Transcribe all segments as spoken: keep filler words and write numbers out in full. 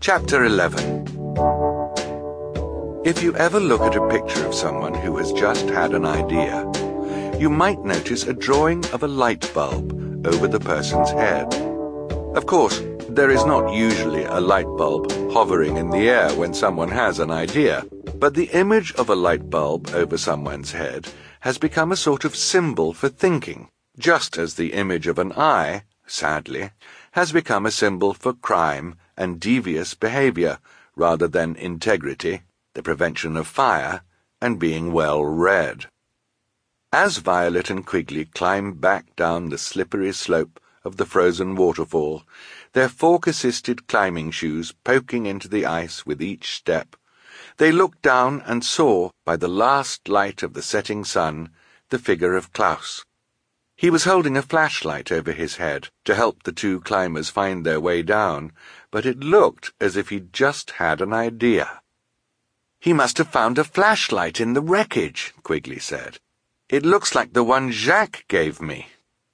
Chapter eleven. If you ever look at a picture of someone who has just had an idea, you might notice a drawing of a light bulb over the person's head. Of course, there is not usually a light bulb hovering in the air when someone has an idea, but the image of a light bulb over someone's head has become a sort of symbol for thinking, just as the image of an eye, sadly, has become a symbol for crime and devious behavior rather than integrity, the prevention of fire, and being well read. As Violet and Quigley climbed back down the slippery slope of the frozen waterfall, their fork-assisted climbing shoes poking into the ice with each step, they looked down and saw, by the last light of the setting sun, the figure of Klaus. He was holding a flashlight over his head to help the two climbers find their way down, but it looked as if he'd just had an idea. "He must have found a flashlight in the wreckage," Quigley said. "It looks like the one Jacques gave me."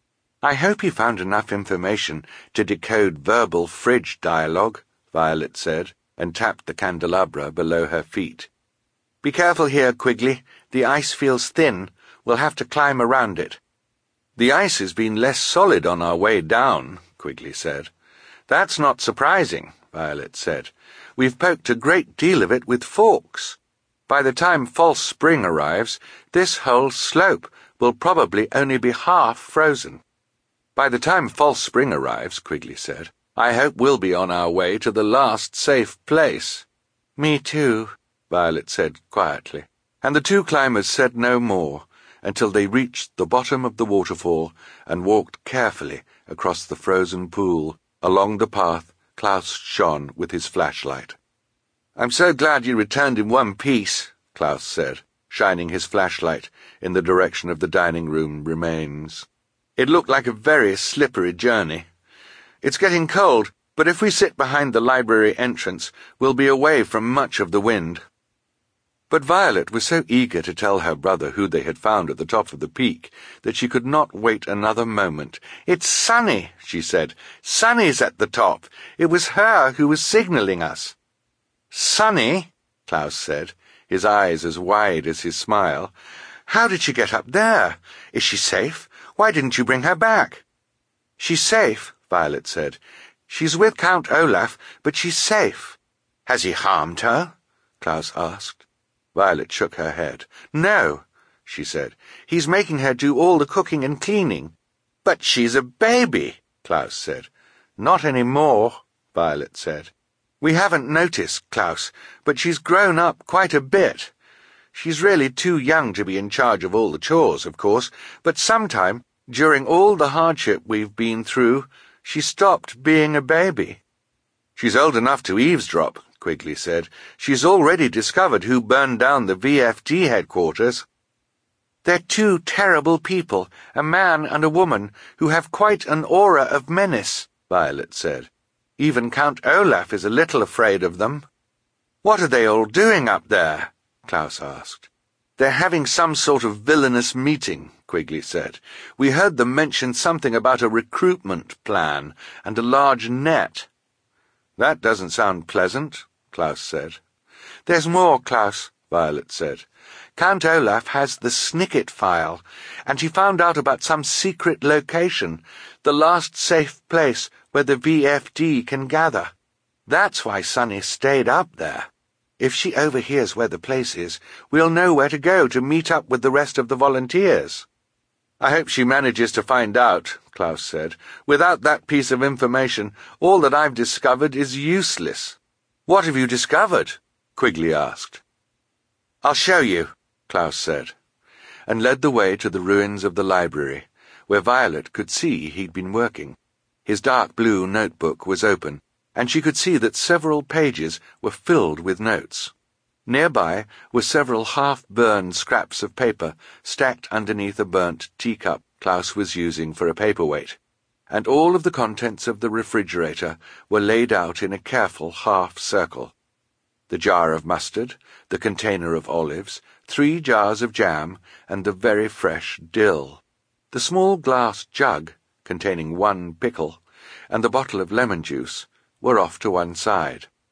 "I hope he found enough information to decode verbal fridge dialogue," Violet said, and tapped the candelabra below her feet. "Be careful here, Quigley. The ice feels thin. We'll have to climb around it." "The ice has been less solid on our way down," Quigley said. "That's not surprising," Violet said. "We've poked a great deal of it with forks. By the time False Spring arrives, this whole slope will probably only be half frozen." "By the time False Spring arrives," Quigley said, "I hope we'll be on our way to the last safe place." "Me too," Violet said quietly, and the two climbers said no more until they reached the bottom of the waterfall and walked carefully across the frozen pool along the path Klaus shone with his flashlight. "I'm so glad you returned in one piece," Klaus said, shining his flashlight in the direction of the dining room remains. "It looked like a very slippery journey. It's getting cold, but if we sit behind the library entrance, we'll be away from much of the wind." But Violet was so eager to tell her brother who they had found at the top of the peak that she could not wait another moment. "It's Sunny," she said. "Sunny's at the top. It was her who was signalling us." "Sunny?" Klaus said, his eyes as wide as his smile. "How did she get up there? Is she safe? Why didn't you bring her back?" "She's safe," Violet said. "She's with Count Olaf, but she's safe." "Has he harmed her?" Klaus asked. Violet shook her head. "No," she said. "He's making her do all the cooking and cleaning." "But she's a baby," Klaus said. "Not any more," Violet said. "We haven't noticed, Klaus, but she's grown up quite a bit. She's really too young to be in charge of all the chores, of course, but sometime, during all the hardship we've been through, she stopped being a baby." "She's old enough to eavesdrop," Quigley said. "She's already discovered who burned down the V F D headquarters." "They're two terrible people, a man and a woman, who have quite an aura of menace," Violet said. "Even Count Olaf is a little afraid of them." "What are they all doing up there?" Klaus asked. "They're having some sort of villainous meeting," Quigley said. "We heard them mention something about a recruitment plan and a large net." "That doesn't sound pleasant," Klaus said. "There's more, Klaus," Violet said. "Count Olaf has the Snicket file, and he found out about some secret location, the last safe place where the V F D can gather. That's why Sunny stayed up there. If she overhears where the place is, we'll know where to go to meet up with the rest of the volunteers." "I hope she manages to find out," Klaus said. "Without that piece of information, all that I've discovered is useless." "What have you discovered?" Quigley asked. "I'll show you," Klaus said, and led the way to the ruins of the library, where Violet could see he'd been working. His dark blue notebook was open, and she could see that several pages were filled with notes. Nearby were several half-burned scraps of paper stacked underneath a burnt teacup Klaus was using for a paperweight, and all of the contents of the refrigerator were laid out in a careful half-circle. The jar of mustard, the container of olives, three jars of jam, and the very fresh dill. The small glass jug, containing one pickle, and the bottle of lemon juice were off to one side.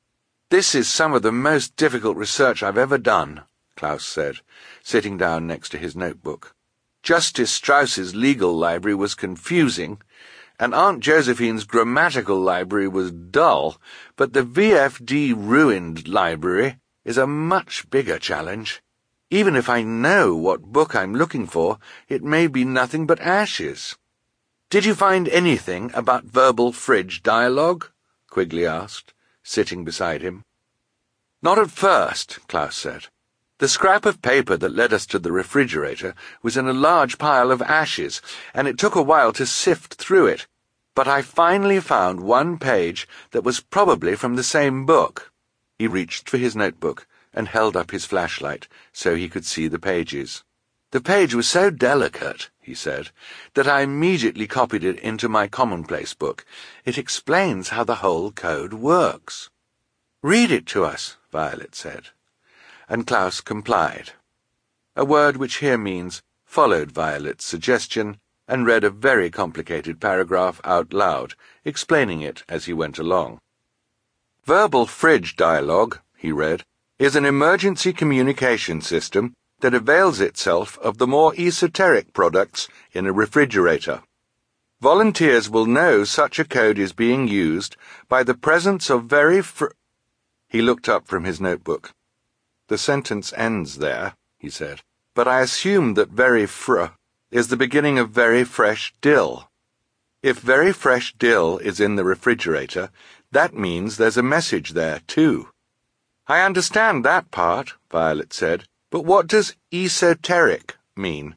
This is some of the most difficult research I've ever done, Klaus said, sitting down next to his notebook. Justice Strauss's legal library was confusing, and Aunt Josephine's grammatical library was dull, but the V F D ruined library is a much bigger challenge. Even if I know what book I'm looking for, it may be nothing but ashes. Did you find anything about verbal fridge dialogue? Quigley asked, sitting beside him. Not at first, Klaus said. The scrap of paper that led us to the refrigerator was in a large pile of ashes, and it took a while to sift through it, but I finally found one page that was probably from the same book. He reached for his notebook and held up his flashlight so he could see the pages. The page was so delicate, he said, that I immediately copied it into my commonplace book. It explains how the whole code works. Read it to us, Violet said. And Klaus complied. A word which here means followed Violet's suggestion and read a very complicated paragraph out loud, explaining it as he went along. Verbal fridge dialogue, he read, is an emergency communication system that avails itself of the more esoteric products in a refrigerator. Volunteers will know such a code is being used by the presence of very fr... He looked up from his notebook. The sentence ends there, he said, but I assume that very fr is the beginning of very fresh dill. If very fresh dill is in the refrigerator, that means there's a message there, too. I understand that part, Violet said, but what does esoteric mean?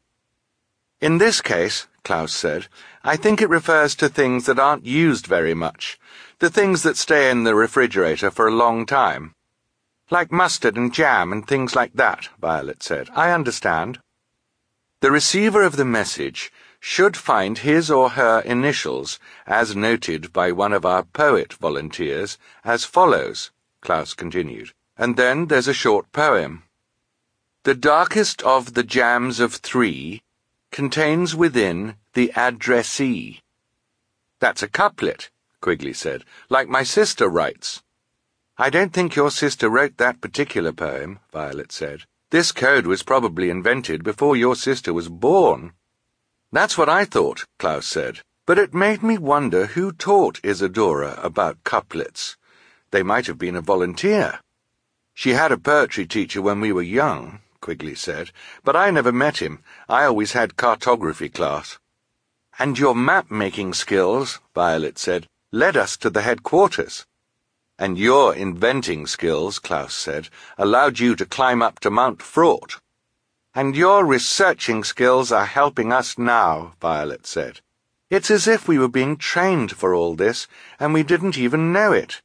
In this case, Klaus said, I think it refers to things that aren't used very much, the things that stay in the refrigerator for a long time. Like mustard and jam and things like that, Violet said. I understand. The receiver of the message should find his or her initials, as noted by one of our poet volunteers, as follows, Klaus continued, and then there's a short poem. The darkest of the jams of three contains within the addressee. That's a couplet, Quigley said, like my sister writes. I don't think your sister wrote that particular poem, Violet said. This code was probably invented before your sister was born. That's what I thought, Klaus said, but it made me wonder who taught Isadora about couplets. They might have been a volunteer. She had a poetry teacher when we were young, Quigley said, but I never met him. I always had cartography class. And your map-making skills, Violet said, led us to the headquarters. And your inventing skills, Klaus said, allowed you to climb up to Mount Fraught. And your researching skills are helping us now, Violet said. It's as if we were being trained for all this, and we didn't even know it.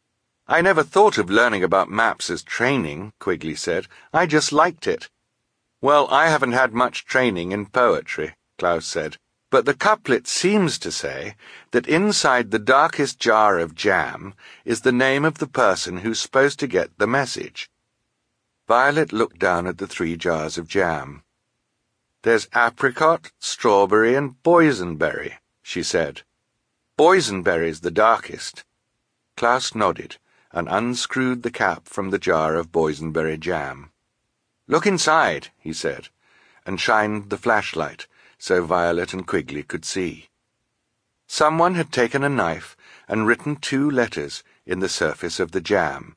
I never thought of learning about maps as training, Quigley said. I just liked it. Well, I haven't had much training in poetry, Klaus said, but the couplet seems to say that inside the darkest jar of jam is the name of the person who's supposed to get the message. Violet looked down at the three jars of jam. There's apricot, strawberry, and boysenberry, she said. Boysenberry's the darkest. Klaus nodded and unscrewed the cap from the jar of boysenberry jam. Look inside, he said, and shined the flashlight so Violet and Quigley could see. Someone had taken a knife and written two letters in the surface of the jam.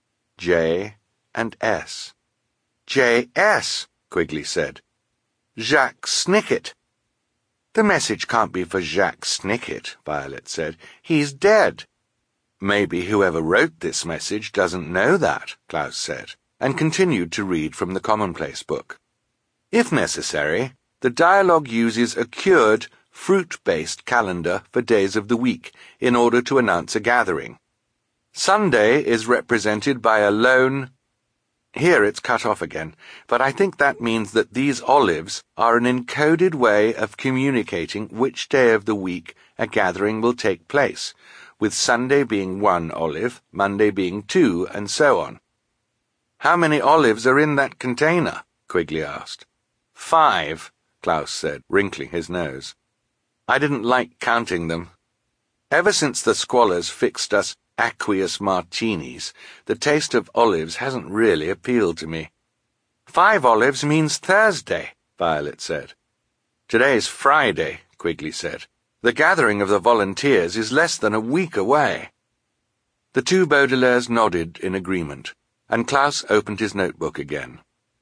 J and S. J S, Quigley said. Jacques Snicket. The message can't be for Jacques Snicket, Violet said. He's dead. Maybe whoever wrote this message doesn't know that, Klaus said, and continued to read from the commonplace book. If necessary, the dialogue uses a cured, fruit-based calendar for days of the week in order to announce a gathering. Sunday is represented by a lone... Here it's cut off again, but I think that means that these olives are an encoded way of communicating which day of the week a gathering will take place, with Sunday being one olive, Monday being two, and so on. How many olives are in that container? Quigley asked. Five, Klaus said, wrinkling his nose. I didn't like counting them. Ever since the squalors fixed us aqueous martinis, the taste of olives hasn't really appealed to me. Five olives means Thursday, Violet said. Today's Friday, Quigley said. The gathering of the volunteers is less than a week away. The two Baudelaires nodded in agreement, and Klaus opened his notebook again.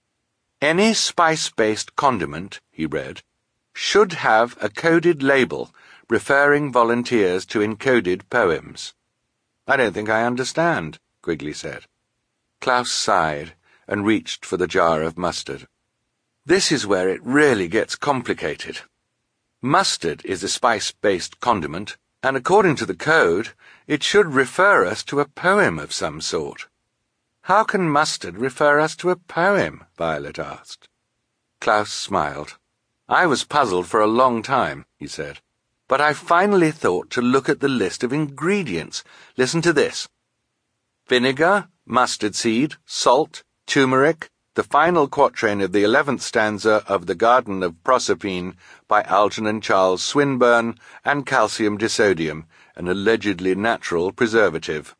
Any spice-based condiment, he read, should have a coded label referring volunteers to encoded poems. I don't think I understand, Quigley said. Klaus sighed and reached for the jar of mustard. This is where it really gets complicated. Mustard is a spice-based condiment, and according to the code, it should refer us to a poem of some sort. How can mustard refer us to a poem? Violet asked. Klaus smiled. I was puzzled for a long time, he said, but I finally thought to look at the list of ingredients. Listen to this. Vinegar, mustard seed, salt, turmeric, the final quatrain of the eleventh stanza of The Garden of Proserpine by Algernon Charles Swinburne, and calcium disodium, an allegedly natural preservative.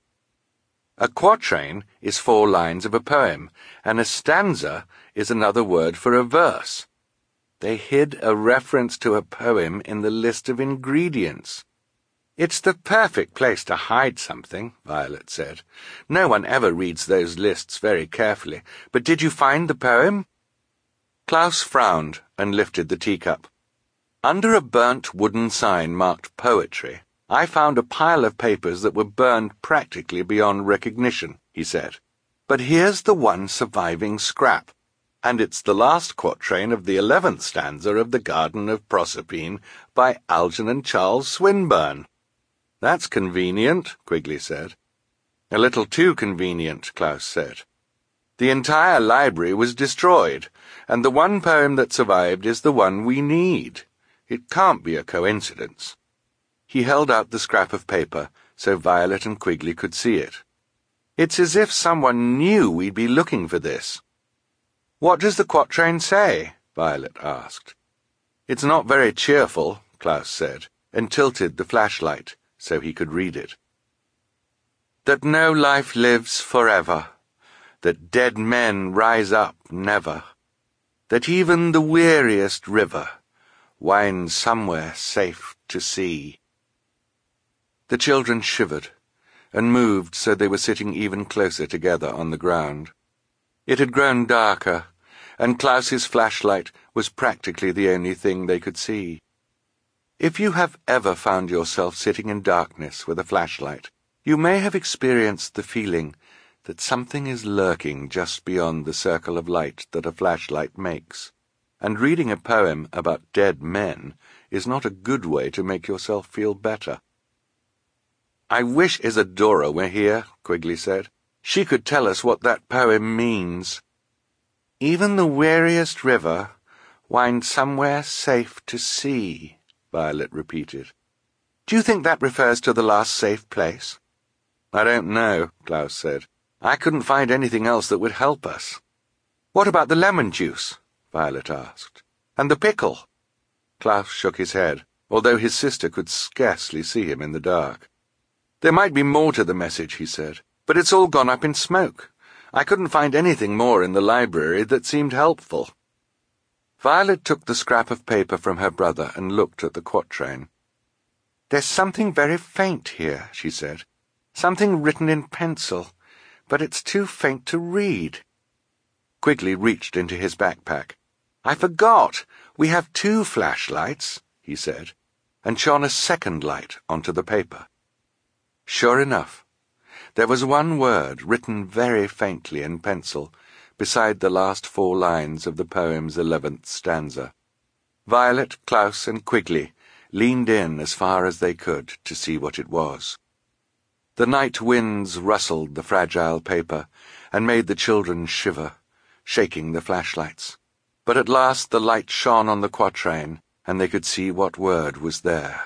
A quatrain is four lines of a poem, and a stanza is another word for a verse. They hid a reference to a poem in the list of ingredients. It's the perfect place to hide something, Violet said. No one ever reads those lists very carefully. But did you find the poem? Klaus frowned and lifted the teacup. Under a burnt wooden sign marked poetry, I found a pile of papers that were burned practically beyond recognition, he said. But here's the one surviving scrap, and it's the last quatrain of the eleventh stanza of The Garden of Proserpine by Algernon Charles Swinburne. That's convenient, Quigley said. A little too convenient, Klaus said. The entire library was destroyed, and the one poem that survived is the one we need. It can't be a coincidence. He held out the scrap of paper so Violet and Quigley could see it. It's as if someone knew we'd be looking for this. What does the quatrain say? Violet asked. It's not very cheerful, Klaus said, and tilted the flashlight so he could read it. That no life lives forever, that dead men rise up never, that even the weariest river winds somewhere safe to sea. The children shivered and moved so they were sitting even closer together on the ground. It had grown darker, and Klaus's flashlight was practically the only thing they could see. If you have ever found yourself sitting in darkness with a flashlight, you may have experienced the feeling that something is lurking just beyond the circle of light that a flashlight makes, and reading a poem about dead men is not a good way to make yourself feel better. I wish Isadora were here, Quigley said. She could tell us what that poem means. Even the weariest river winds somewhere safe to sea, Violet repeated. Do you think that refers to the last safe place? I don't know, Klaus said. I couldn't find anything else that would help us. What about the lemon juice? Violet asked. And the pickle? Klaus shook his head, although his sister could scarcely see him in the dark. There might be more to the message, he said, but it's all gone up in smoke. I couldn't find anything more in the library that seemed helpful. Violet took the scrap of paper from her brother and looked at the quatrain. There's something very faint here, she said. Something written in pencil, but it's too faint to read. Quigley reached into his backpack. I forgot. We have two flashlights, he said, and shone a second light onto the paper. Sure enough, there was one word written very faintly in pencil beside the last four lines of the poem's eleventh stanza. Violet, Klaus, and Quigley leaned in as far as they could to see what it was. The night winds rustled the fragile paper and made the children shiver, shaking the flashlights. But at last the light shone on the quatrain, and they could see what word was there.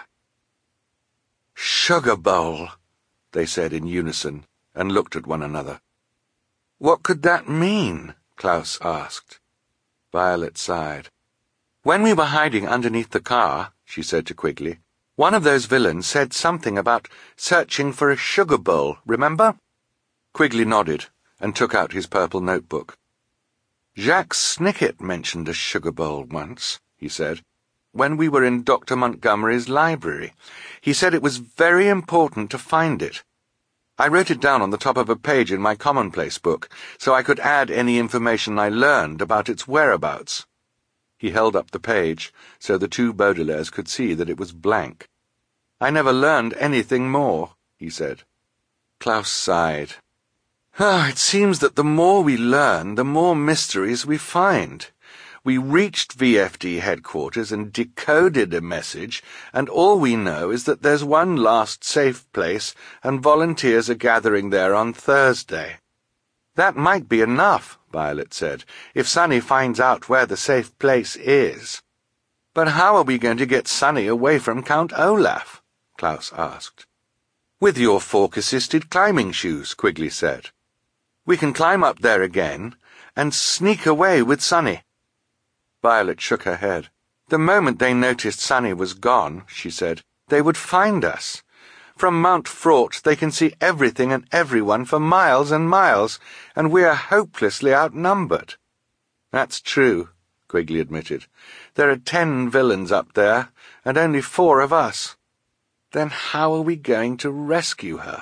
Sugar bowl, they said in unison, and looked at one another. What could that mean? Klaus asked. Violet sighed. When we were hiding underneath the car, she said to Quigley, One of those villains said something about searching for a sugar bowl, remember? Quigley nodded and took out his purple notebook. Jacques Snicket mentioned a sugar bowl once, he said, when we were in Doctor Montgomery's library. He said it was very important to find it. I wrote it down on the top of a page in my commonplace book, so I could add any information I learned about its whereabouts. He held up the page, so the two Baudelaires could see that it was blank. I never learned anything more, he said. Klaus sighed. Ah, it seems that the more we learn, the more mysteries we find. We reached V F D headquarters and decoded a message, and all we know is that there's one last safe place and volunteers are gathering there on Thursday. That might be enough, Violet said, if Sonny finds out where the safe place is. But how are we going to get Sonny away from Count Olaf? Klaus asked. With your fork-assisted climbing shoes, Quigley said. We can climb up there again and sneak away with Sonny. Violet shook her head. The moment they noticed Sonny was gone, she said, they would find us. From Mount Fraught they can see everything and everyone for miles and miles, and we are hopelessly outnumbered. That's true, Quigley admitted. There are ten villains up there, and only four of us. Then how are we going to rescue her?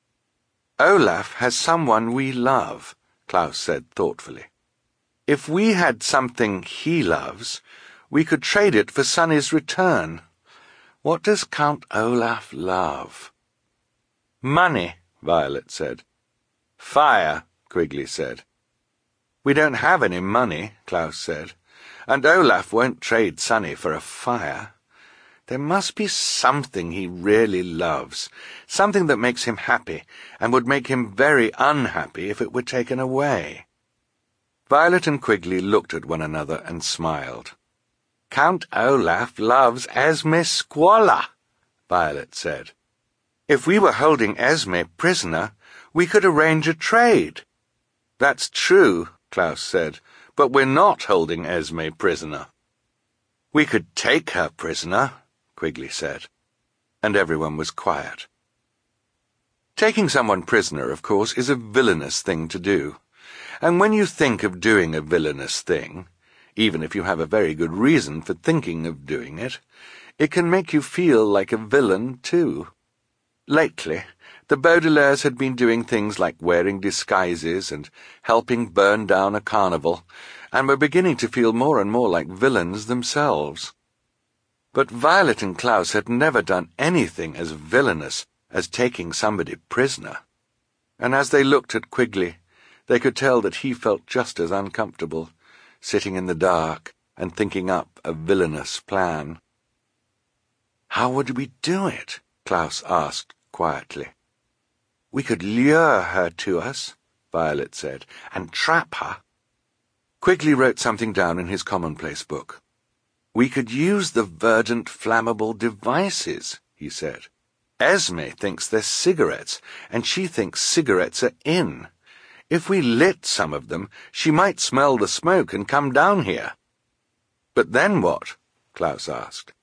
Olaf has someone we love, Klaus said thoughtfully. If we had something he loves, we could trade it for Sonny's return. What does Count Olaf love? Money, Violet said. Fire, Quigley said. We don't have any money, Klaus said, and Olaf won't trade Sonny for a fire. There must be something he really loves, something that makes him happy and would make him very unhappy if it were taken away. Violet and Quigley looked at one another and smiled. Count Olaf loves Esme Squalor, Violet said. If we were holding Esme prisoner, we could arrange a trade. That's true, Klaus said, but we're not holding Esme prisoner. We could take her prisoner, Quigley said, and everyone was quiet. Taking someone prisoner, of course, is a villainous thing to do, and when you think of doing a villainous thing, even if you have a very good reason for thinking of doing it, it can make you feel like a villain, too. Lately, the Baudelaires had been doing things like wearing disguises and helping burn down a carnival, and were beginning to feel more and more like villains themselves. But Violet and Klaus had never done anything as villainous as taking somebody prisoner, and as they looked at Quigley, they could tell that he felt just as uncomfortable, sitting in the dark and thinking up a villainous plan. How would we do it? Klaus asked quietly. We could lure her to us, Violet said, and trap her. Quigley wrote something down in his commonplace book. We could use the verdant flammable devices, he said. Esme thinks they're cigarettes, and she thinks cigarettes are in. If we lit some of them, she might smell the smoke and come down here. But then what? Klaus asked.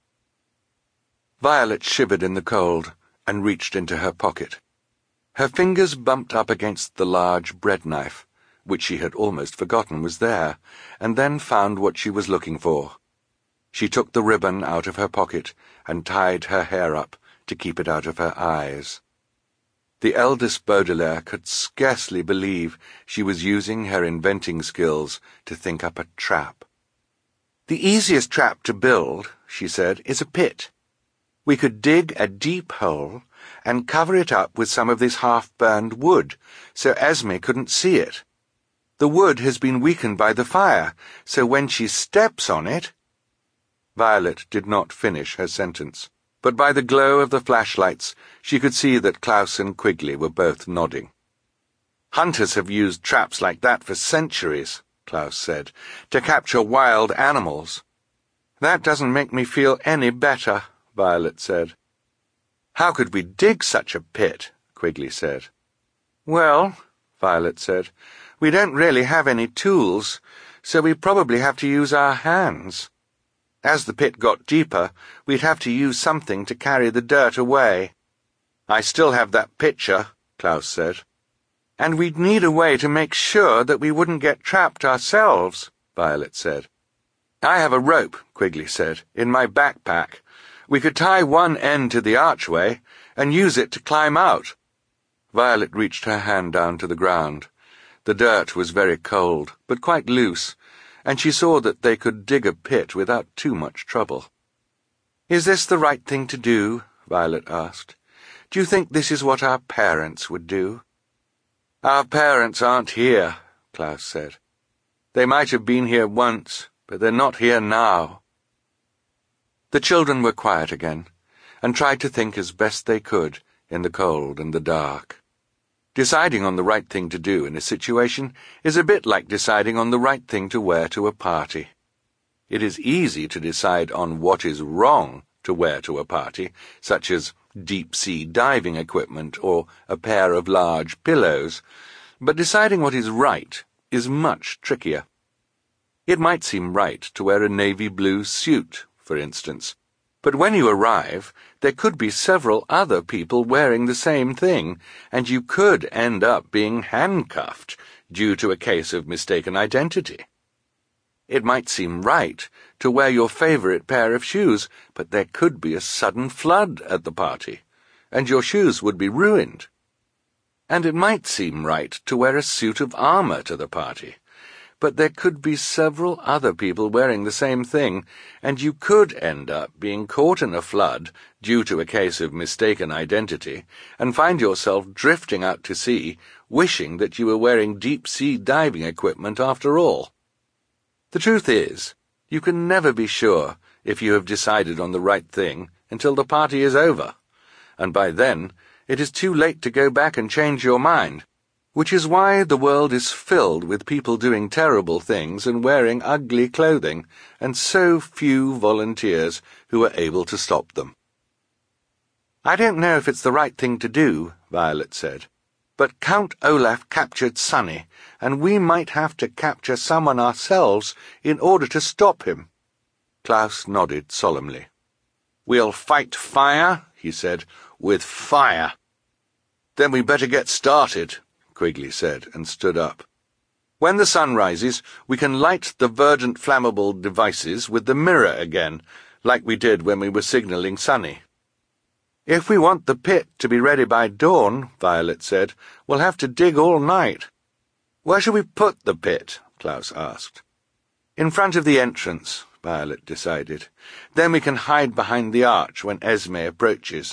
Violet shivered in the cold and reached into her pocket. Her fingers bumped up against the large bread knife, which she had almost forgotten was there, and then found what she was looking for. She took the ribbon out of her pocket and tied her hair up to keep it out of her eyes. The eldest Baudelaire could scarcely believe she was using her inventing skills to think up a trap. The easiest trap to build, she said, is a pit. We could dig a deep hole and cover it up with some of this half-burned wood, so Esme couldn't see it. The wood has been weakened by the fire, so when she steps on it— Violet did not finish her sentence, but by the glow of the flashlights she could see that Klaus and Quigley were both nodding. Hunters have used traps like that for centuries, Klaus said, to capture wild animals. That doesn't make me feel any better, Violet said. How could we dig such a pit? Quigley said. Well, Violet said, we don't really have any tools, so we probably have to use our hands. As the pit got deeper, we'd have to use something to carry the dirt away. I still have that pitcher, Klaus said. And we'd need a way to make sure that we wouldn't get trapped ourselves, Violet said. I have a rope, Quigley said, in my backpack. We could tie one end to the archway and use it to climb out. Violet reached her hand down to the ground. The dirt was very cold, but quite loose, and she saw that they could dig a pit without too much trouble. Is this the right thing to do? Violet asked. Do you think this is what our parents would do? Our parents aren't here, Klaus said. They might have been here once, but they're not here now. The children were quiet again, and tried to think as best they could in the cold and the dark. Deciding on the right thing to do in a situation is a bit like deciding on the right thing to wear to a party. It is easy to decide on what is wrong to wear to a party, such as deep-sea diving equipment or a pair of large pillows, but deciding what is right is much trickier. It might seem right to wear a navy blue suit, for instance, but when you arrive, there could be several other people wearing the same thing, and you could end up being handcuffed due to a case of mistaken identity. It might seem right to wear your favorite pair of shoes, but there could be a sudden flood at the party, and your shoes would be ruined. And it might seem right to wear a suit of armor to the party, but there could be several other people wearing the same thing, and you could end up being caught in a flood due to a case of mistaken identity, and find yourself drifting out to sea, wishing that you were wearing deep-sea diving equipment after all. The truth is, you can never be sure if you have decided on the right thing until the party is over, and by then it is too late to go back and change your mind, which is why the world is filled with people doing terrible things and wearing ugly clothing, and so few volunteers who are able to stop them. I don't know if it's the right thing to do, Violet said. But Count Olaf captured Sonny, and we might have to capture someone ourselves in order to stop him. Klaus nodded solemnly. We'll fight fire, he said, with fire. Then we better get started, Quigley said, and stood up. When the sun rises, we can light the verdant flammable devices with the mirror again, like we did when we were signalling Sonny. If we want the pit to be ready by dawn, Violet said, we'll have to dig all night. Where shall we put the pit? Klaus asked. In front of the entrance, Violet decided. Then we can hide behind the arch when Esme approaches.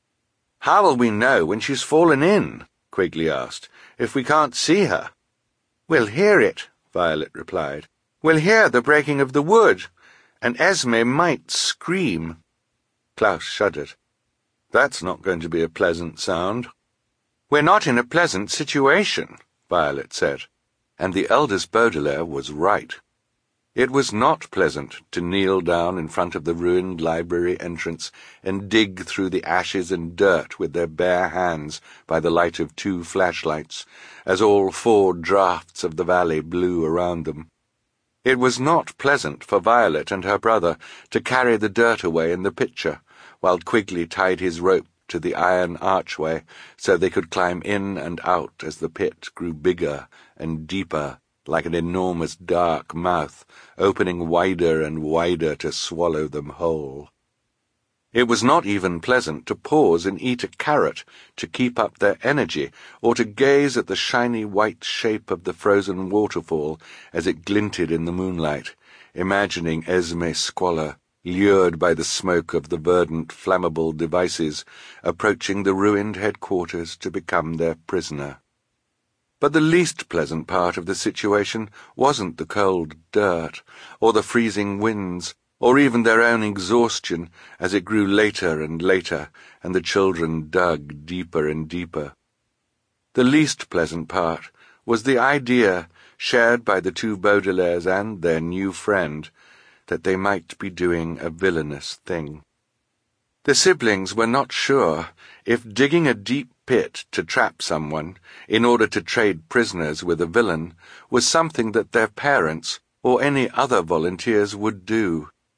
How will we know when she's fallen in? Quigley asked, if we can't see her. We'll hear it, Violet replied. We'll hear the breaking of the wood, and Esme might scream. Klaus shuddered. That's not going to be a pleasant sound. We're not in a pleasant situation, Violet said, and the eldest Baudelaire was right. It was not pleasant to kneel down in front of the ruined library entrance and dig through the ashes and dirt with their bare hands by the light of two flashlights, as all four draughts of the valley blew around them. It was not pleasant for Violet and her brother to carry the dirt away in the pitcher, while Quigley tied his rope to the iron archway so they could climb in and out as the pit grew bigger and deeper, like an enormous dark mouth, opening wider and wider to swallow them whole. It was not even pleasant to pause and eat a carrot to keep up their energy, or to gaze at the shiny white shape of the frozen waterfall as it glinted in the moonlight, imagining Esme Squalor, lured by the smoke of the verdant flammable devices, approaching the ruined headquarters to become their prisoner. But the least pleasant part of the situation wasn't the cold dirt, or the freezing winds, or even their own exhaustion as it grew later and later, and the children dug deeper and deeper. The least pleasant part was the idea, shared by the two Baudelaires and their new friend, that they might be doing a villainous thing. The siblings were not sure if digging a deep pit to trap someone in order to trade prisoners with a villain was something that their parents or any other volunteers would do.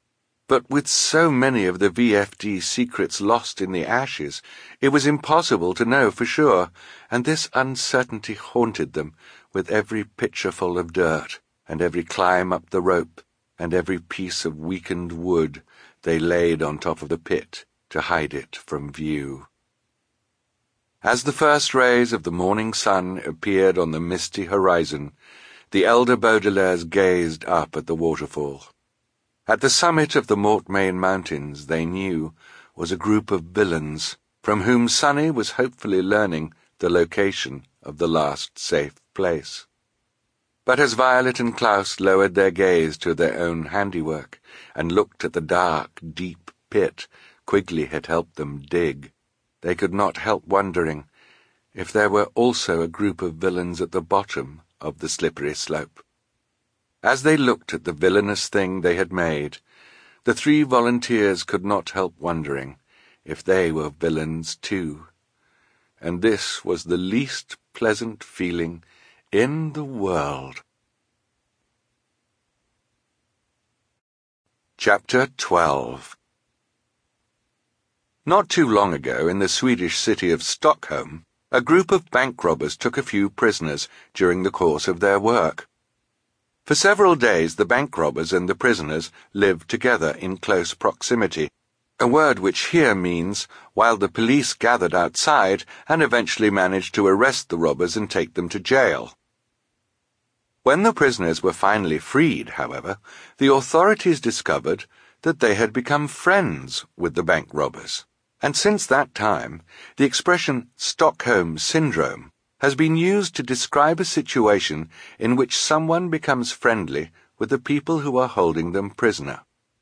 But with so many of the V F D secrets lost in the ashes, it was impossible to know for sure, and this uncertainty haunted them with every pitcherful of dirt, and every climb up the rope, and every piece of weakened wood they laid on top of the pit to hide it from view. As the first rays of the morning sun appeared on the misty horizon, the elder Baudelaires gazed up at the waterfall. At the summit of the Mortmain Mountains, they knew, was a group of villains, from whom Sonny was hopefully learning the location of the last safe place. But as Violet and Klaus lowered their gaze to their own handiwork and looked at the dark, deep pit Quigley had helped them dig, they could not help wondering if there were also a group of villains at the bottom of the slippery slope. As they looked at the villainous thing they had made, the three volunteers could not help wondering if they were villains too. And this was the least pleasant feeling in the world. Chapter twelve. Not too long ago, in the Swedish city of Stockholm, a group of bank robbers took a few prisoners during the course of their work. For several days the bank robbers and the prisoners lived together in close proximity, a word which here means while the police gathered outside and eventually managed to arrest the robbers and take them to jail. When the prisoners were finally freed, however, the authorities discovered that they had become friends with the bank robbers, and since that time the expression Stockholm Syndrome has been used to describe a situation in which someone becomes friendly with the people who are holding them prisoner.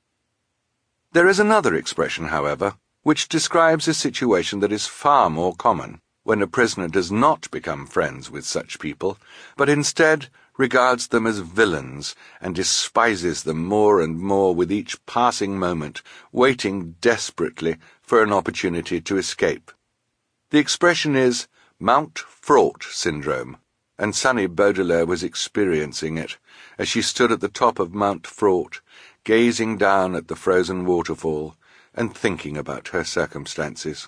There is another expression, however, which describes a situation that is far more common, when a prisoner does not become friends with such people, but instead regards them as villains and despises them more and more with each passing moment, waiting desperately for an opportunity to escape. The expression is Mount Fraught Syndrome, and Sonny Baudelaire was experiencing it as she stood at the top of Mount Fraught, gazing down at the frozen waterfall and thinking about her circumstances.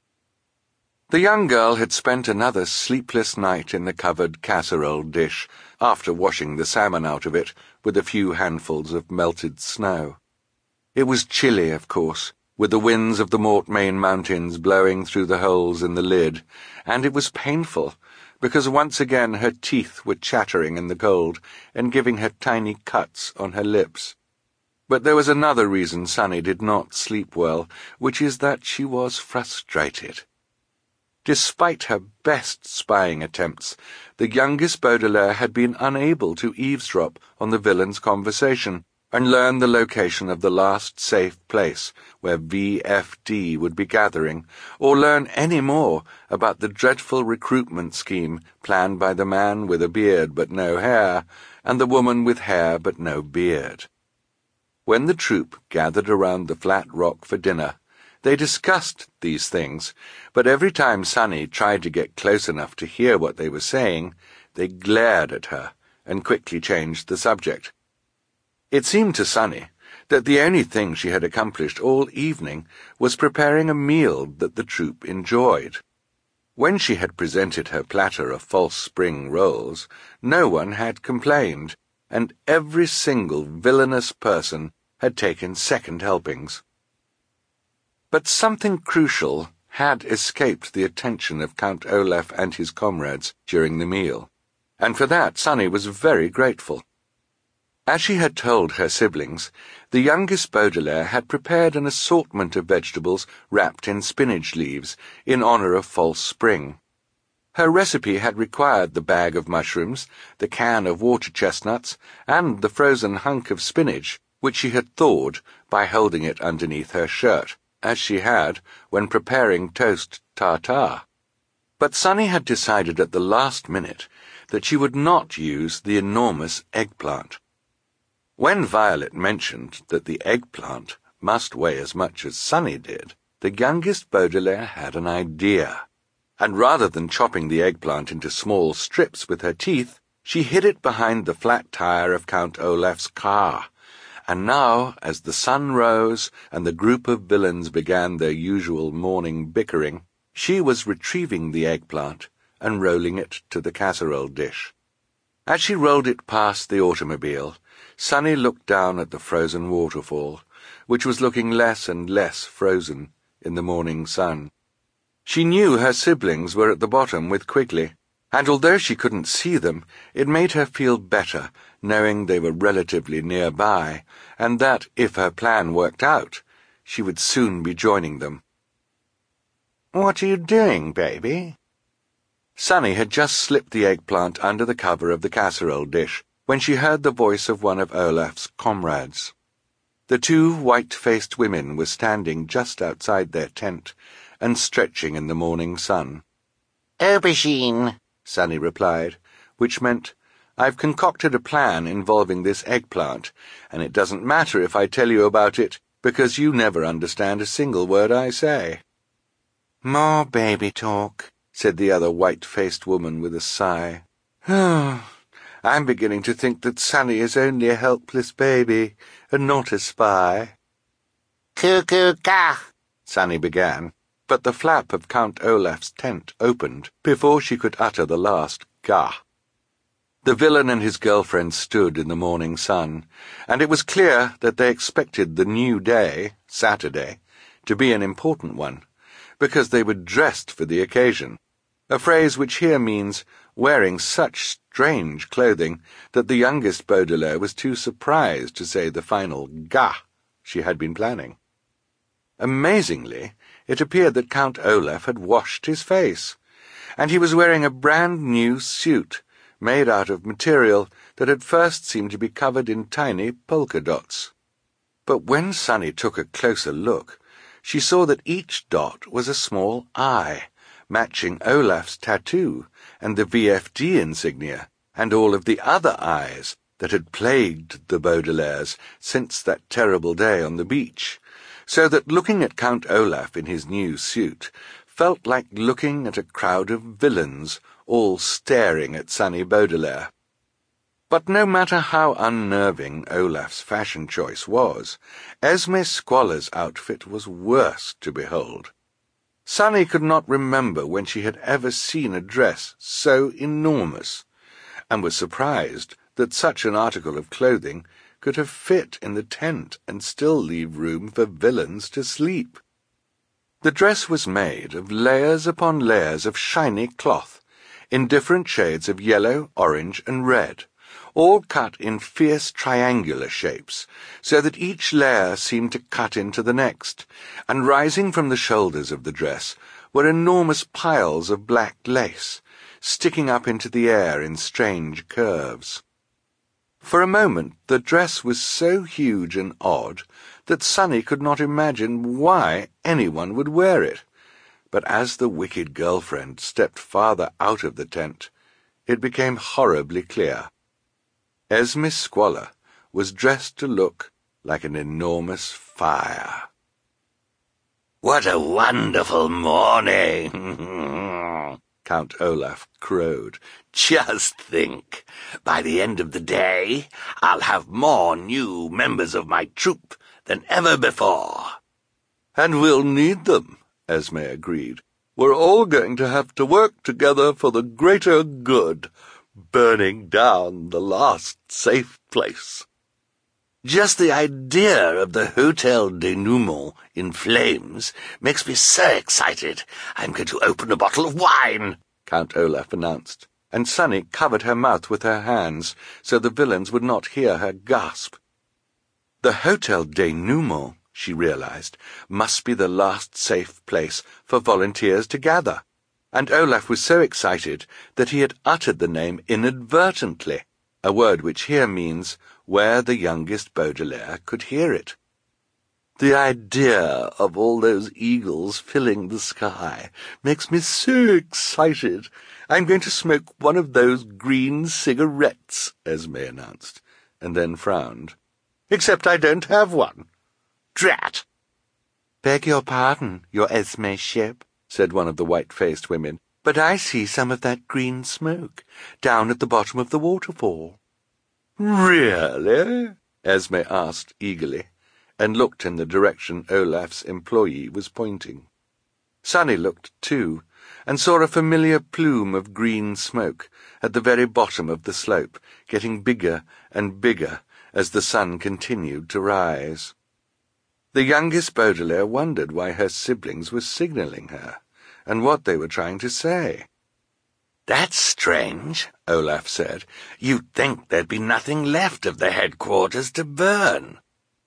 The young girl had spent another sleepless night in the covered casserole dish after washing the salmon out of it with a few handfuls of melted snow. It was chilly, of course, with the winds of the Mortmain Mountains blowing through the holes in the lid, and it was painful, because once again her teeth were chattering in the cold and giving her tiny cuts on her lips. But there was another reason Sonny did not sleep well, which is that she was frustrated. Despite her best spying attempts, the youngest Baudelaire had been unable to eavesdrop on the villain's conversation and learn the location of the last safe place where V F D would be gathering, or learn any more about the dreadful recruitment scheme planned by the man with a beard but no hair, and the woman with hair but no beard. When the troop gathered around the flat rock for dinner, they discussed these things, but every time Sonny tried to get close enough to hear what they were saying, they glared at her and quickly changed the subject. It seemed to Sonny that the only thing she had accomplished all evening was preparing a meal that the troop enjoyed. When she had presented her platter of false spring rolls, no one had complained, and every single villainous person had taken second helpings. But something crucial had escaped the attention of Count Olaf and his comrades during the meal, and for that Sonny was very grateful. As she had told her siblings, the youngest Baudelaire had prepared an assortment of vegetables wrapped in spinach leaves in honor of false spring. Her recipe had required the bag of mushrooms, the can of water chestnuts, and the frozen hunk of spinach, which she had thawed by holding it underneath her shirt, as she had when preparing toast tartare. But Sonny had decided at the last minute that she would not use the enormous eggplant. When Violet mentioned that the eggplant must weigh as much as Sonny did, the youngest Baudelaire had an idea, and rather than chopping the eggplant into small strips with her teeth, she hid it behind the flat tire of Count Olaf's car, And now, as the sun rose and the group of villains began their usual morning bickering, she was retrieving the eggplant and rolling it to the casserole dish. As she rolled it past the automobile, Sunny looked down at the frozen waterfall, which was looking less and less frozen in the morning sun. She knew her siblings were at the bottom with Quigley, and although she couldn't see them, it made her feel better knowing they were relatively nearby, and that, if her plan worked out, she would soon be joining them. "What are you doing, baby?" Sunny had just slipped the eggplant under the cover of the casserole dish when she heard the voice of one of Olaf's comrades. The two white-faced women were standing just outside their tent and stretching in the morning sun. "Aubergine," Sunny replied, which meant, "I've concocted a plan involving this eggplant, and it doesn't matter if I tell you about it, because you never understand a single word I say." "More baby talk," said the other white-faced woman with a sigh. "Oh, I'm beginning to think that Sunny is only a helpless baby, and not a spy." "Cuckoo-ca," Sunny began, but the flap of Count Olaf's tent opened before she could utter the last gah. The villain and his girlfriend stood in the morning sun, and it was clear that they expected the new day, Saturday, to be an important one, because they were dressed for the occasion, a phrase which here means wearing such strange clothing that the youngest Baudelaire was too surprised to say the final gah she had been planning. Amazingly, it appeared that Count Olaf had washed his face, and he was wearing a brand-new suit made out of material that at first seemed to be covered in tiny polka dots. But when Sunny took a closer look, she saw that each dot was a small eye, matching Olaf's tattoo and the V F D insignia, and all of the other eyes that had plagued the Baudelaires since that terrible day on the beach, so that looking at Count Olaf in his new suit felt like looking at a crowd of villains all staring at Sunny Baudelaire. But no matter how unnerving Olaf's fashion choice was, Esme Squaller's outfit was worse to behold. Sunny could not remember when she had ever seen a dress so enormous, and was surprised that such an article of clothing could have fit in the tent and still leave room for villains to sleep. The dress was made of layers upon layers of shiny cloth, in different shades of yellow, orange, and red, all cut in fierce triangular shapes, so that each layer seemed to cut into the next, and rising from the shoulders of the dress were enormous piles of black lace, sticking up into the air in strange curves. For a moment the dress was so huge and odd that Sunny could not imagine why anyone would wear it, but as the wicked girlfriend stepped farther out of the tent, it became horribly clear. Esme Squaller was dressed to look like an enormous fire. "What a wonderful morning," Count Olaf crowed. "Just think, by the end of the day, I'll have more new members of my troupe than ever before." "And we'll need them," Esme agreed. "We're all going to have to work together for the greater good, burning down the last safe place." "Just the idea of the Hotel Denouement in flames makes me so excited. I'm going to open a bottle of wine," Count Olaf announced, and Sunny covered her mouth with her hands so the villains would not hear her gasp. The Hotel Denouement, she realized, must be the last safe place for volunteers to gather, and Olaf was so excited that he had uttered the name inadvertently, a word which here means where the youngest Baudelaire could hear it. "The idea of all those eagles filling the sky makes me so excited. I'm going to smoke one of those green cigarettes," Esme announced, and then frowned. "Except I don't have one. Drat!" "Beg your pardon, your Esme ship," said one of the white-faced women, "but I see some of that green smoke down at the bottom of the waterfall." "Really?" Esme asked eagerly, and looked in the direction Olaf's employee was pointing. Sunny looked too, and saw a familiar plume of green smoke at the very bottom of the slope, getting bigger and bigger as the sun continued to rise. The youngest Baudelaire wondered why her siblings were signalling her, and what they were trying to say. "That's strange," Olaf said. "You'd think there'd be nothing left of the headquarters to burn."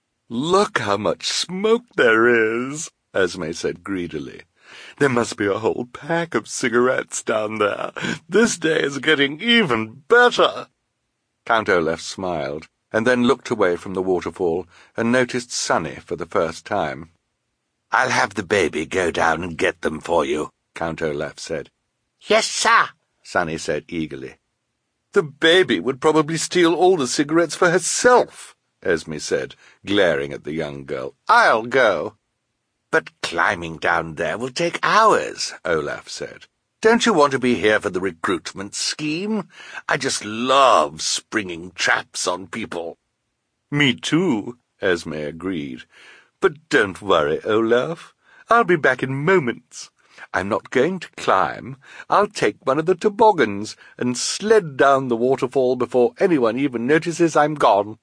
"Look how much smoke there is," Esme said greedily. "There must be a whole pack of cigarettes down there. This day is getting even better." Count Olaf smiled, and then looked away from the waterfall and noticed Sunny for the first time. "I'll have the baby go down and get them for you," Count Olaf said. "Yes, sir," Sunny said eagerly. "The baby would probably steal all the cigarettes for herself," Esme said, glaring at the young girl. "I'll go." "But climbing down there will take hours," Olaf said. "Don't you want to be here for the recruitment scheme? I just love springing traps on people." "Me too," Esme agreed. "But don't worry, Olaf. I'll be back in moments. I'm not going to climb. I'll take one of the toboggans and sled down the waterfall before anyone even notices I'm gone."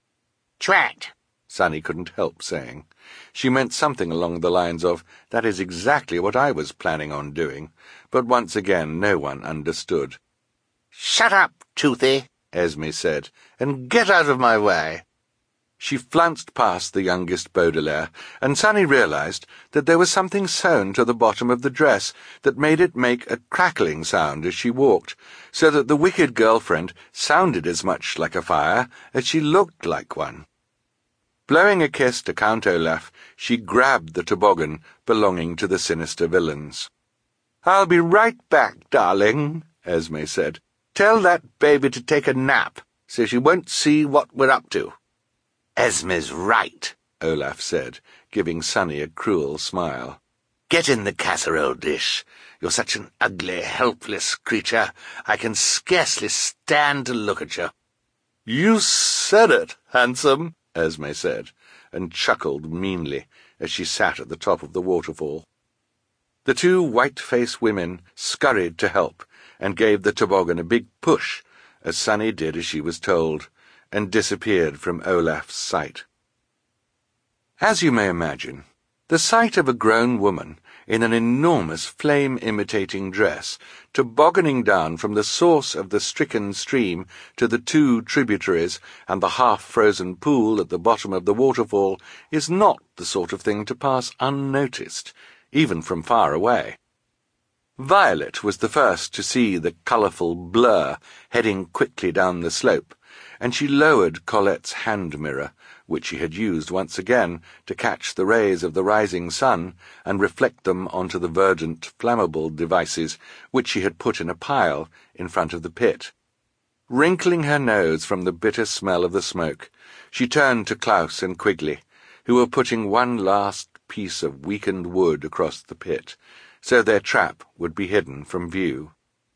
"Drat," Sunny couldn't help saying. She meant something along the lines of, "That is exactly what I was planning on doing," but once again no one understood. "Shut up, Toothy," Esme said, "and get out of my way." She flounced past the youngest Baudelaire, and Sunny realized that there was something sewn to the bottom of the dress that made it make a crackling sound as she walked, so that the wicked girlfriend sounded as much like a fire as she looked like one. Blowing a kiss to Count Olaf, she grabbed the toboggan belonging to the sinister villains. "I'll be right back, darling," Esme said. "Tell that baby to take a nap, so she won't see what we're up to." "Esme's right," Olaf said, giving Sunny a cruel smile. "Get in the casserole dish. You're such an ugly, helpless creature. I can scarcely stand to look at you." "You said it, handsome," Esme said, and chuckled meanly as she sat at the top of the waterfall. The two white-faced women scurried to help and gave the toboggan a big push, as Sunny did as she was told, and disappeared from Olaf's sight. As you may imagine, the sight of a grown woman in an enormous flame-imitating dress tobogganing down from the source of the stricken stream to the two tributaries and the half-frozen pool at the bottom of the waterfall is not the sort of thing to pass unnoticed, even from far away. Violet was the first to see the colourful blur heading quickly down the slope, and she lowered Colette's hand mirror, which she had used once again to catch the rays of the rising sun and reflect them onto the verdant, flammable devices which she had put in a pile in front of the pit. Wrinkling her nose from the bitter smell of the smoke, she turned to Klaus and Quigley, who were putting one last piece of weakened wood across the pit, so their trap would be hidden from view.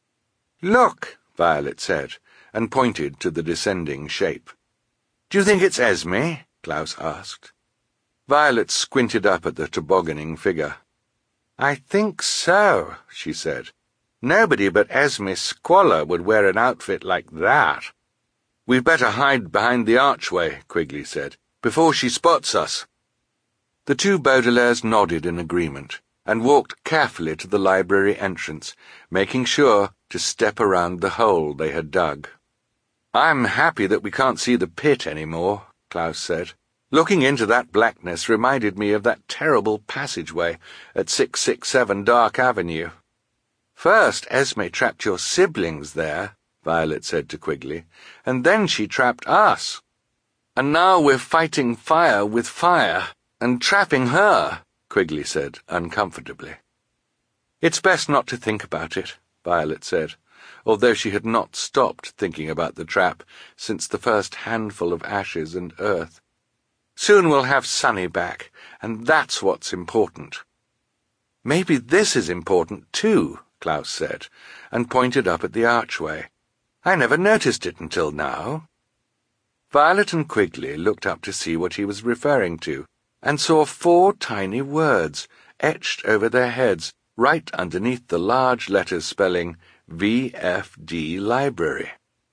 "Look," Violet said, and pointed to the descending shape. "Do you think it's Esme?" Klaus asked. Violet squinted up at the tobogganing figure. "I think so," she said. "Nobody but Esme Squalor would wear an outfit like that." "We'd better hide behind the archway," Quigley said, "before she spots us." The two Baudelaires nodded in agreement, and walked carefully to the library entrance, making sure to step around the hole they had dug. "I'm happy that we can't see the pit any more," Klaus said. "Looking into that blackness reminded me of that terrible passageway at six six seven Dark Avenue." "First Esme trapped your siblings there," Violet said to Quigley, "and then she trapped us. And now we're fighting fire with fire, and trapping her," Quigley said uncomfortably. "It's best not to think about it," Violet said, although she had not stopped thinking about the trap since the first handful of ashes and earth. "Soon we'll have Sunny back, and that's what's important." "Maybe this is important too," Klaus said, and pointed up at the archway. "I never noticed it until now." Violet and Quigley looked up to see what he was referring to, and saw four tiny words etched over their heads right underneath the large letters spelling V F D Library.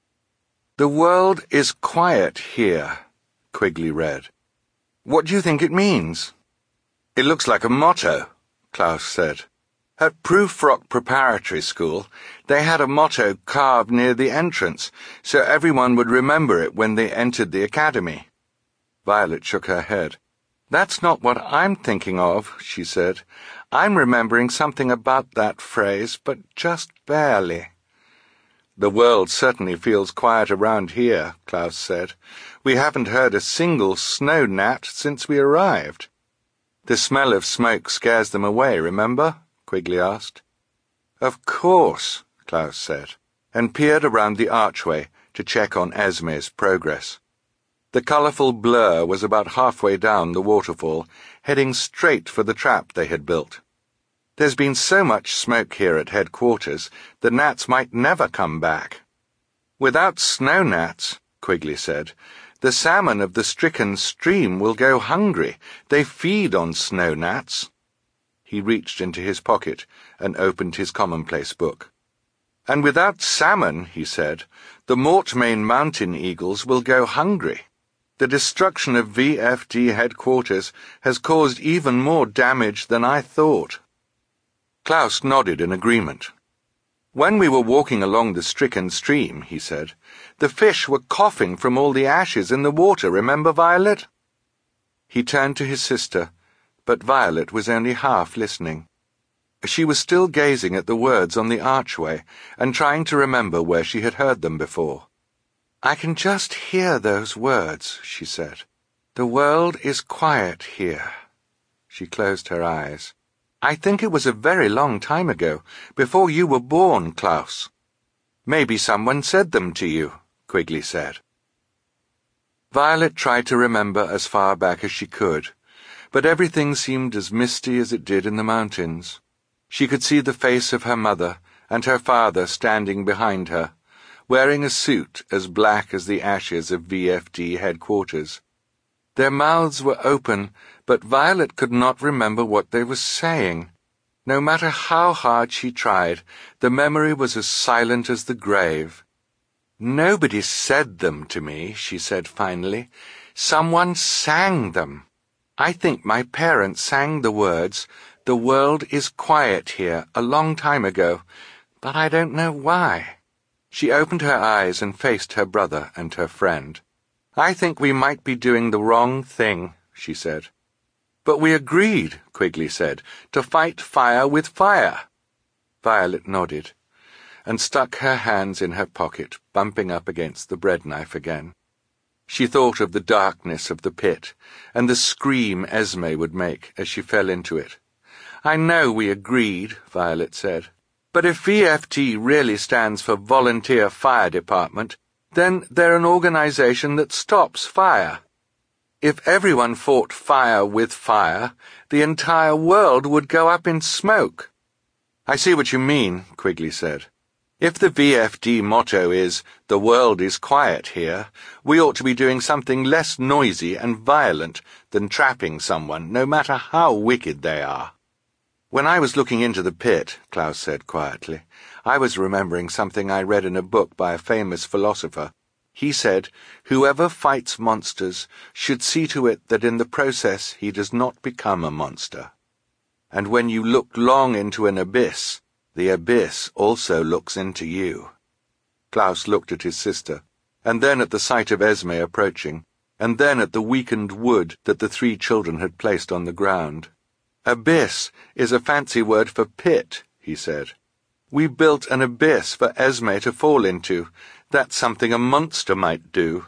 "The world is quiet here," Quigley read. "What do you think it means?" "It looks like a motto," Klaus said. "At Prufrock Preparatory School, they had a motto carved near the entrance, so everyone would remember it when they entered the academy." Violet shook her head. "That's not what I'm thinking of," she said. "I'm remembering something about that phrase, but just barely." "The world certainly feels quiet around here," Klaus said. "We haven't heard a single snow gnat since we arrived." "The smell of smoke scares them away, remember?" Quigley asked. "Of course," Klaus said, and peered around the archway to check on Esme's progress. The colourful blur was about halfway down the waterfall, heading straight for the trap they had built. "There's been so much smoke here at headquarters, the gnats might never come back." "Without snow gnats," Quigley said, "the salmon of the stricken stream will go hungry. They feed on snow gnats." He reached into his pocket and opened his commonplace book. "And without salmon," he said, "the Mortmain mountain eagles will go hungry. The destruction of V F D headquarters has caused even more damage than I thought." Klaus nodded in agreement. "When we were walking along the stricken stream," he said, "the fish were coughing from all the ashes in the water, remember, Violet?" He turned to his sister, but Violet was only half listening. She was still gazing at the words on the archway and trying to remember where she had heard them before. "I can just hear those words," she said. "The world is quiet here." She closed her eyes. "I think it was a very long time ago, before you were born, Klaus." "Maybe someone said them to you," Quigley said. Violet tried to remember as far back as she could, but everything seemed as misty as it did in the mountains. She could see the face of her mother and her father standing behind her, wearing a suit as black as the ashes of V F D headquarters. Their mouths were open, but Violet could not remember what they were saying. No matter how hard she tried, the memory was as silent as the grave. "Nobody said them to me," she said finally. "Someone sang them. I think my parents sang the words, 'The world is quiet here,' a long time ago, but I don't know why." She opened her eyes and faced her brother and her friend. "I think we might be doing the wrong thing," she said. "But we agreed," Quigley said, "to fight fire with fire." Violet nodded, and stuck her hands in her pocket, bumping up against the bread knife again. She thought of the darkness of the pit, and the scream Esme would make as she fell into it. "I know we agreed," Violet said. "But if V F D really stands for Volunteer Fire Department, then they're an organization that stops fire. If everyone fought fire with fire, the entire world would go up in smoke." "I see what you mean," Quigley said. "If the V F D motto is, 'The world is quiet here,' we ought to be doing something less noisy and violent than trapping someone, no matter how wicked they are." "When I was looking into the pit," Klaus said quietly, "I was remembering something I read in a book by a famous philosopher. He said, 'Whoever fights monsters should see to it that in the process he does not become a monster. And when you look long into an abyss, the abyss also looks into you.'" Klaus looked at his sister, and then at the sight of Esme approaching, and then at the weakened wood that the three children had placed on the ground. "Abyss is a fancy word for pit," he said. "We built an abyss for Esme to fall into. That's something a monster might do."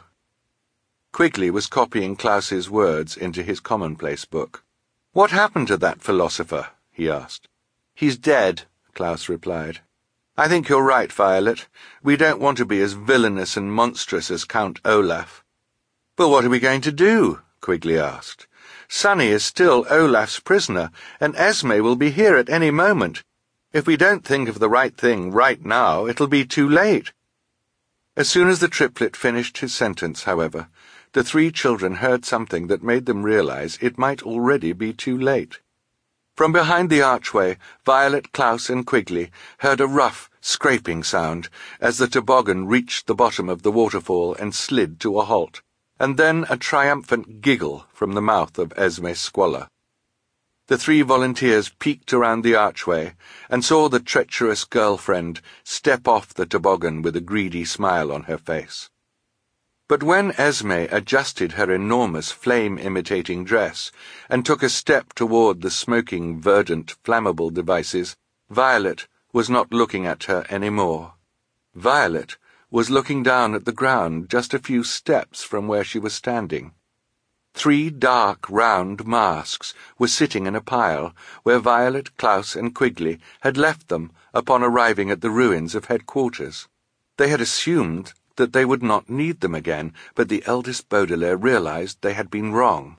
Quigley was copying Klaus's words into his commonplace book. "What happened to that philosopher?" he asked. "He's dead," Klaus replied. "I think you're right, Violet. We don't want to be as villainous and monstrous as Count Olaf." "But what are we going to do?" Quigley asked. "Sonny is still Olaf's prisoner, and Esme will be here at any moment. If we don't think of the right thing right now, it'll be too late." As soon as the triplet finished his sentence, however, the three children heard something that made them realize it might already be too late. From behind the archway, Violet, Klaus, and Quigley heard a rough, scraping sound as the toboggan reached the bottom of the waterfall and slid to a halt, and then a triumphant giggle from the mouth of Esme Squalor. The three volunteers peeked around the archway and saw the treacherous girlfriend step off the toboggan with a greedy smile on her face. But when Esme adjusted her enormous flame-imitating dress and took a step toward the smoking, verdant, flammable devices, Violet was not looking at her any more. Violet was looking down at the ground just a few steps from where she was standing. Three dark, round masks were sitting in a pile where Violet, Klaus, and Quigley had left them upon arriving at the ruins of headquarters. They had assumed that they would not need them again, but the eldest Baudelaire realized they had been wrong.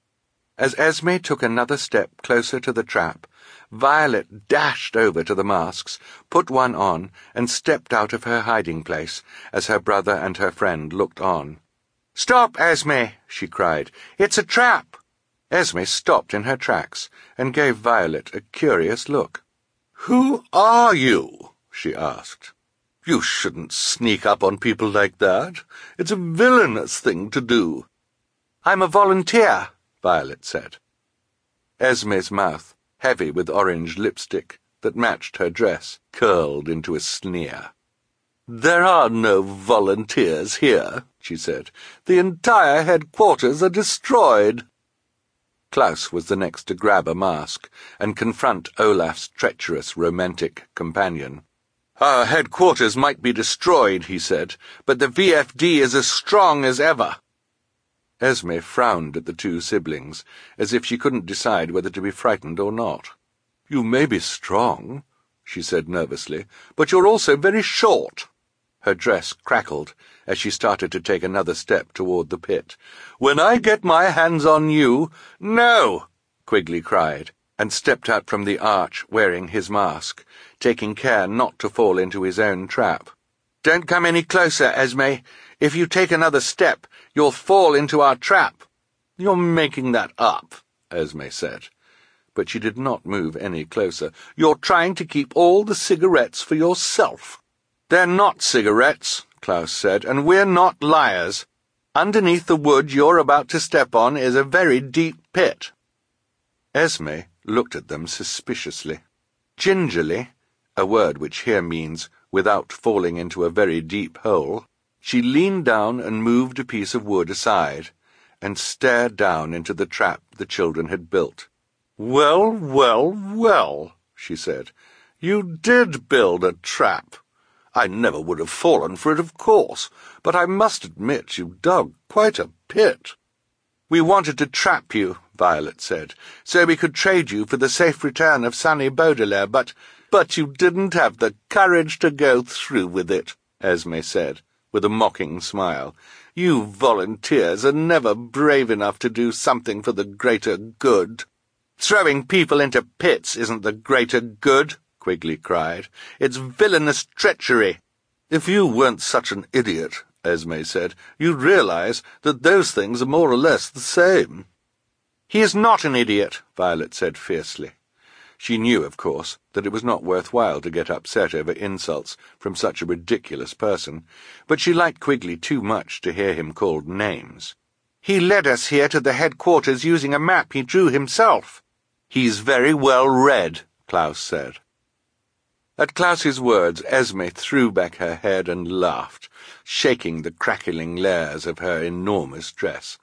As Esme took another step closer to the trap, Violet dashed over to the masks, put one on, and stepped out of her hiding place as her brother and her friend looked on. "Stop, Esme!" she cried. "It's a trap!" Esme stopped in her tracks and gave Violet a curious look. "Who are you?" she asked. "You shouldn't sneak up on people like that. It's a villainous thing to do." "I'm a volunteer," Violet said. Esme's mouth, heavy with orange lipstick that matched her dress, curled into a sneer. "There are no volunteers here," she said. "The entire headquarters are destroyed." Klaus was the next to grab a mask and confront Olaf's treacherous romantic companion. "Our headquarters might be destroyed," he said, "but the V F D is as strong as ever." Esme frowned at the two siblings, as if she couldn't decide whether to be frightened or not. "You may be strong," she said nervously, "but you're also very short." Her dress crackled as she started to take another step toward the pit. "When I get my hands on you—" "No!" Quigley cried, and stepped out from the arch wearing his mask, taking care not to fall into his own trap. "Don't come any closer, Esme. If you take another step, you'll fall into our trap." "You're making that up," Esme said. But she did not move any closer. "You're trying to keep all the cigarettes for yourself." "They're not cigarettes," Klaus said, "and we're not liars. Underneath the wood you're about to step on is a very deep pit." Esme looked at them suspiciously. Gingerly, a word which here means without falling into a very deep hole, she leaned down and moved a piece of wood aside, and stared down into the trap the children had built. "Well, well, well," she said. "You did build a trap. I never would have fallen for it, of course, but I must admit you dug quite a pit." "We wanted to trap you," Violet said, "so we could trade you for the safe return of Sonny Baudelaire, but—" "But you didn't have the courage to go through with it," Esme said, with a mocking smile. "You volunteers are never brave enough to do something for the greater good." "Throwing people into pits isn't the greater good," Quigley cried. "It's villainous treachery." "If you weren't such an idiot," Esme said, "you'd realize that those things are more or less the same." "He is not an idiot," Violet said fiercely. She knew, of course, that it was not worthwhile to get upset over insults from such a ridiculous person, but she liked Quigley too much to hear him called names. "He led us here to the headquarters using a map he drew himself." "He's very well read," Klaus said. At Klaus's words, Esme threw back her head and laughed, shaking the crackling layers of her enormous dress.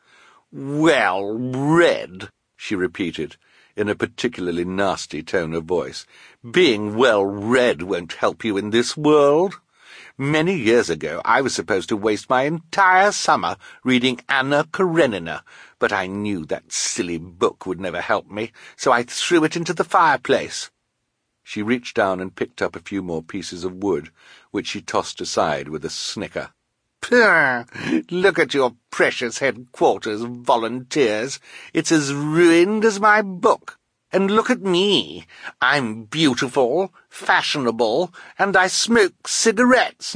"Well read," she repeated, in a particularly nasty tone of voice. "Being well read won't help you in this world. Many years ago I was supposed to waste my entire summer reading Anna Karenina, but I knew that silly book would never help me, so I threw it into the fireplace." She reached down and picked up a few more pieces of wood, which she tossed aside with a snicker. "Pah! Look at your precious headquarters, volunteers. It's as ruined as my book. And look at me. I'm beautiful, fashionable, and I smoke cigarettes.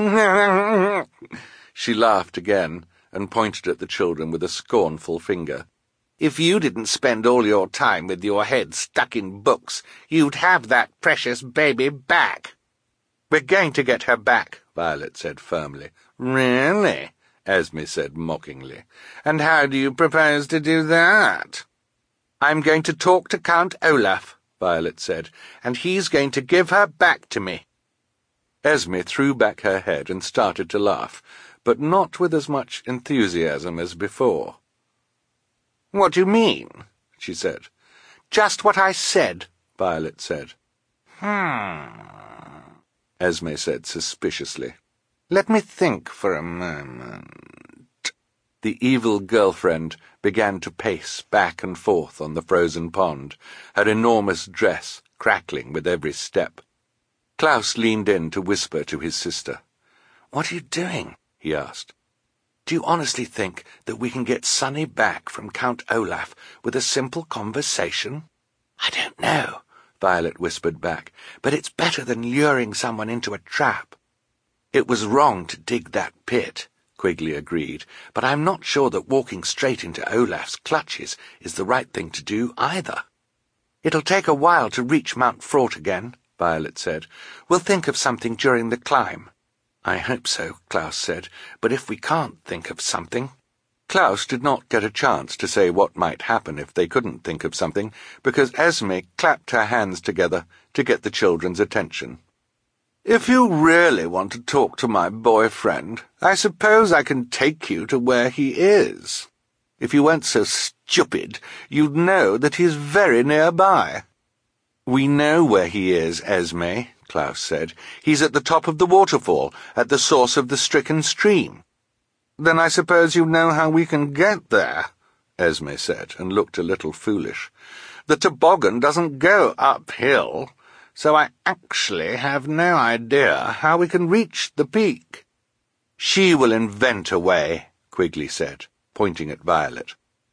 She laughed again and pointed at the children with a scornful finger. If you didn't spend all your time with your head stuck in books, you'd have that precious baby back. We're going to get her back, Violet said firmly. Really? Esme said mockingly. And how do you propose to do that? I'm going to talk to Count Olaf, Violet said, and he's going to give her back to me. Esme threw back her head and started to laugh, but not with as much enthusiasm as before. What do you mean? She said. Just what I said, Violet said. Hmm, Esme said suspiciously. Let me think for a moment. The evil girlfriend began to pace back and forth on the frozen pond, her enormous dress crackling with every step. Klaus leaned in to whisper to his sister. What are you doing? He asked. Do you honestly think that we can get Sonny back from Count Olaf with a simple conversation? I don't know, Violet whispered back, but it's better than luring someone into a trap. It was wrong to dig that pit, Quigley agreed, but I'm not sure that walking straight into Olaf's clutches is the right thing to do either. It'll take a while to reach Mount Fraught again, Violet said. We'll think of something during the climb. I hope so, Klaus said, but if we can't think of something... Klaus did not get a chance to say what might happen if they couldn't think of something, because Esme clapped her hands together to get the children's attention. If you really want to talk to my boyfriend, I suppose I can take you to where he is. If you weren't so stupid, you'd know that he's very nearby. We know where he is, Esme, Klaus said. He's at the top of the waterfall, at the source of the stricken stream. Then I suppose you know how we can get there, Esme said, and looked a little foolish. The toboggan doesn't go uphill, so I actually have no idea how we can reach the peak. She will invent a way, Quigley said, pointing at Violet.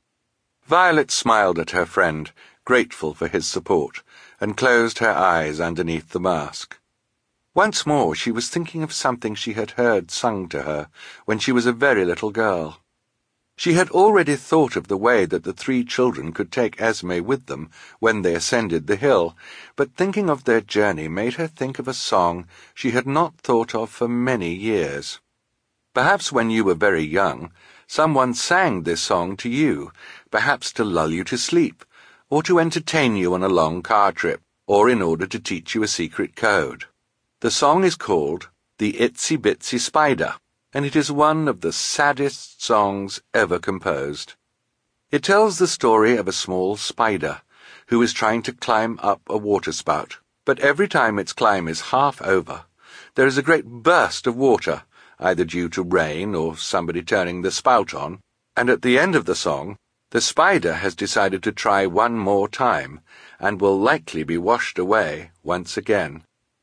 Violet smiled at her friend, grateful for his support, and closed her eyes underneath the mask. Once more she was thinking of something she had heard sung to her when she was a very little girl. She had already thought of the way that the three children could take Esme with them when they ascended the hill, but thinking of their journey made her think of a song she had not thought of for many years. Perhaps when you were very young, someone sang this song to you, perhaps to lull you to sleep, or to entertain you on a long car trip, or in order to teach you a secret code. The song is called The Itsy Bitsy Spider, and it is one of the saddest songs ever composed. It tells the story of a small spider who is trying to climb up a waterspout, but every time its climb is half over, there is a great burst of water, either due to rain or somebody turning the spout on, and at the end of the song, the spider has decided to try one more time, and will likely be washed away once again.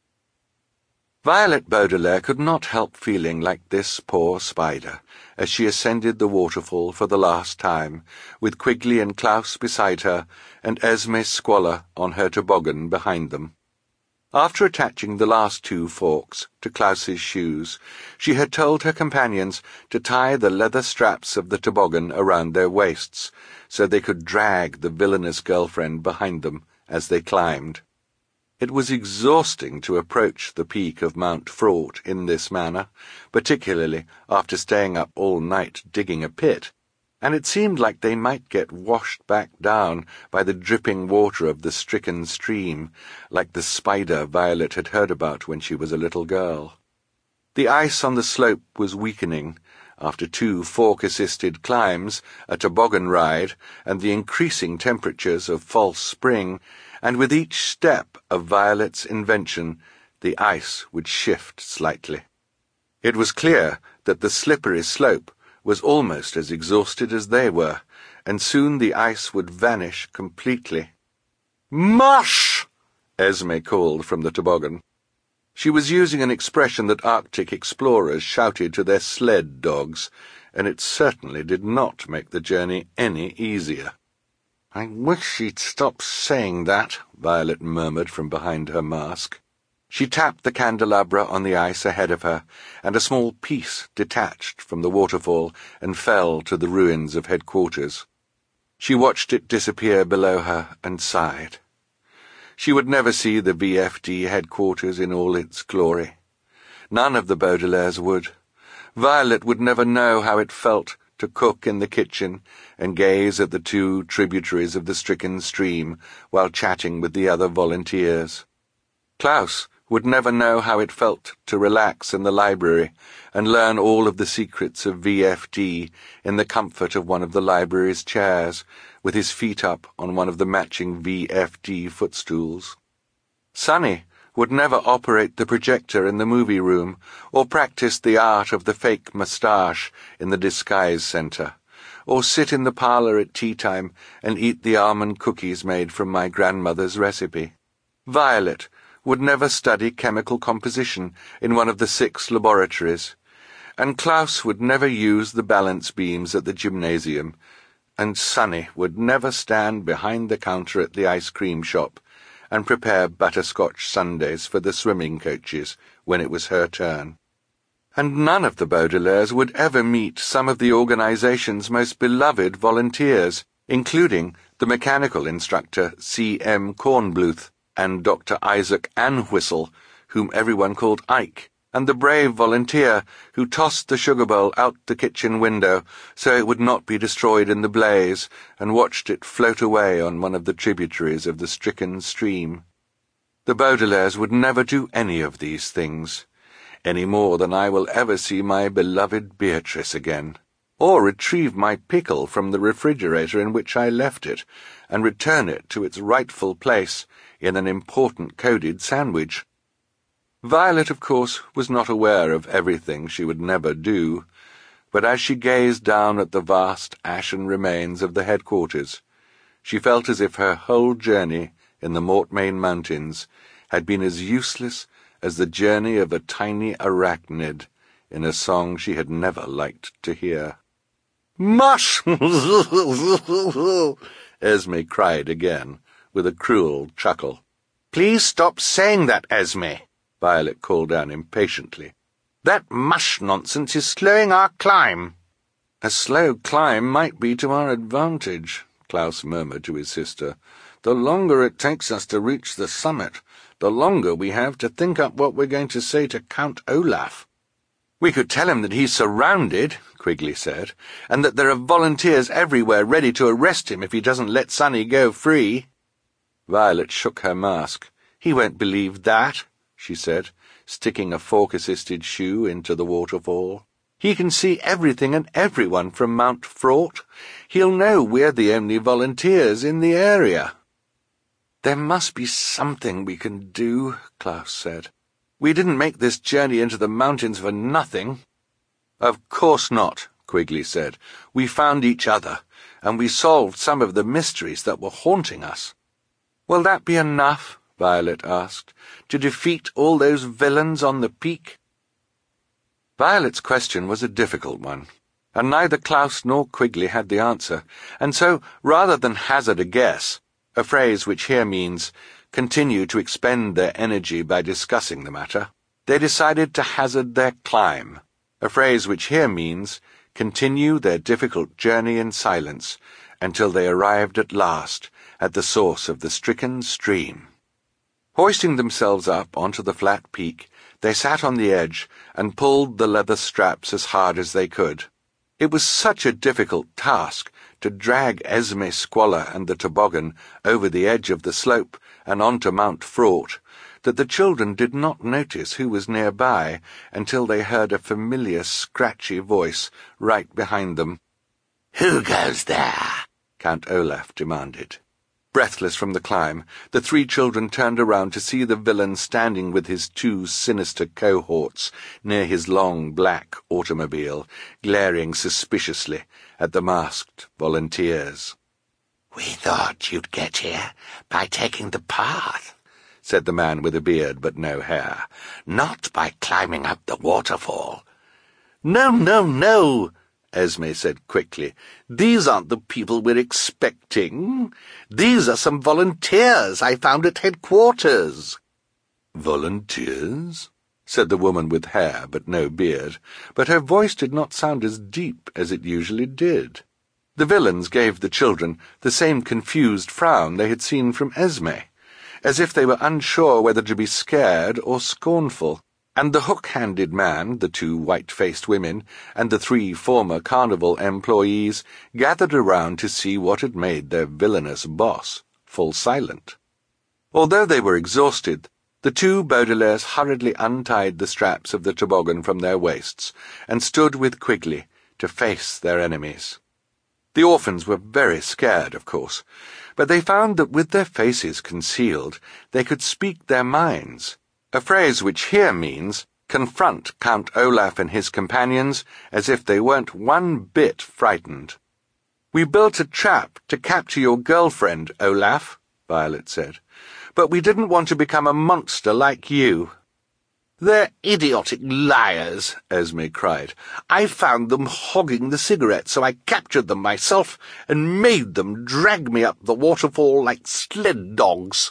Violet Baudelaire could not help feeling like this poor spider as she ascended the waterfall for the last time, with Quigley and Klaus beside her, and Esme Squalor on her toboggan behind them. After attaching the last two forks to Klaus's shoes, she had told her companions to tie the leather straps of the toboggan around their waists, so they could drag the villainous girlfriend behind them as they climbed. It was exhausting to approach the peak of Mount Fraught in this manner, particularly after staying up all night digging a pit, and it seemed like they might get washed back down by the dripping water of the stricken stream, like the spider Violet had heard about when she was a little girl. The ice on the slope was weakening, after two fork-assisted climbs, a toboggan ride, and the increasing temperatures of false spring, and with each step of Violet's invention, the ice would shift slightly. It was clear that the slippery slope was almost as exhausted as they were, and soon the ice would vanish completely. "Mush!" Esme called from the toboggan. She was using an expression that Arctic explorers shouted to their sled dogs, and it certainly did not make the journey any easier. "I wish she'd stop saying that," Violet murmured from behind her mask. She tapped the candelabra on the ice ahead of her, and a small piece detached from the waterfall and fell to the ruins of headquarters. She watched it disappear below her and sighed. She would never see the V F D headquarters in all its glory. None of the Baudelaires would. Violet would never know how it felt to cook in the kitchen and gaze at the two tributaries of the stricken stream while chatting with the other volunteers. Klaus would never know how it felt to relax in the library and learn all of the secrets of V F D in the comfort of one of the library's chairs, with his feet up on one of the matching V F D footstools. Sunny would never operate the projector in the movie room or practice the art of the fake moustache in the disguise center, or sit in the parlor at tea time and eat the almond cookies made from my grandmother's recipe. Violet would never study chemical composition in one of the six laboratories, and Klaus would never use the balance beams at the gymnasium, and Sunny would never stand behind the counter at the ice cream shop and prepare butterscotch sundaes for the swimming coaches when it was her turn. And none of the Baudelaires would ever meet some of the organization's most beloved volunteers, including the mechanical instructor C M Kornbluth and Doctor Isaac Anwhistle, whom everyone called Ike, and the brave volunteer who tossed the sugar bowl out the kitchen window so it would not be destroyed in the blaze, and watched it float away on one of the tributaries of the stricken stream. The Baudelaires would never do any of these things, any more than I will ever see my beloved Beatrice again, or retrieve my pickle from the refrigerator in which I left it, and return it to its rightful place in an important coded sandwich. Violet, of course, was not aware of everything she would never do, but as she gazed down at the vast ashen remains of the headquarters, she felt as if her whole journey in the Mortmain Mountains had been as useless as the journey of a tiny arachnid in a song she had never liked to hear. "Mush!" Esme cried again, with a cruel chuckle. "Please stop saying that, Esme," Violet called down impatiently. "That mush nonsense is slowing our climb." "A slow climb might be to our advantage," Klaus murmured to his sister. "The longer it takes us to reach the summit, the longer we have to think up what we're going to say to Count Olaf." "We could tell him that he's surrounded," Quigley said, "and that there are volunteers everywhere ready to arrest him if he doesn't let Sunny go free." Violet shook her mask. "He won't believe that," she said, sticking a fork-assisted shoe into the waterfall. "He can see everything and everyone from Mount Fraught. He'll know we're the only volunteers in the area." "There must be something we can do," Klaus said. "We didn't make this journey into the mountains for nothing." "Of course not," Quigley said. "We found each other, and we solved some of the mysteries that were haunting us." "Will that be enough?" Violet asked, "to defeat all those villains on the peak?" Violet's question was a difficult one, and neither Klaus nor Quigley had the answer, and so, rather than hazard a guess, a phrase which here means continue to expend their energy by discussing the matter, they decided to hazard their climb, a phrase which here means continue their difficult journey in silence until they arrived at last at the source of the stricken stream. Hoisting themselves up onto the flat peak, they sat on the edge and pulled the leather straps as hard as they could. It was such a difficult task to drag Esme Squalor and the toboggan over the edge of the slope and onto Mount Fraught that the children did not notice who was nearby until they heard a familiar scratchy voice right behind them. "Who goes there?" Count Olaf demanded. Breathless from the climb, the three children turned around to see the villain standing with his two sinister cohorts near his long black automobile, glaring suspiciously at the masked volunteers. "We thought you'd get here by taking the path," said the man with a beard but no hair, "not by climbing up the waterfall." "No, no, no!" Esme said quickly. "These aren't the people we're expecting. These are some volunteers I found at headquarters." "Volunteers?" said the woman with hair but no beard, but her voice did not sound as deep as it usually did. The villains gave the children the same confused frown they had seen from Esme, as if they were unsure whether to be scared or scornful, and the hook-handed man, the two white-faced women, and the three former carnival employees gathered around to see what had made their villainous boss fall silent. Although they were exhausted, the two Baudelaires hurriedly untied the straps of the toboggan from their waists and stood with Quigley to face their enemies. The orphans were very scared, of course, but they found that with their faces concealed, they could speak their minds, a phrase which here means confront Count Olaf and his companions as if they weren't one bit frightened. "We built a trap to capture your girlfriend, Olaf," Violet said, "but we didn't want to become a monster like you." "They're idiotic liars," Esme cried. "I found them hogging the cigarettes, so I captured them myself and made them drag me up the waterfall like sled dogs."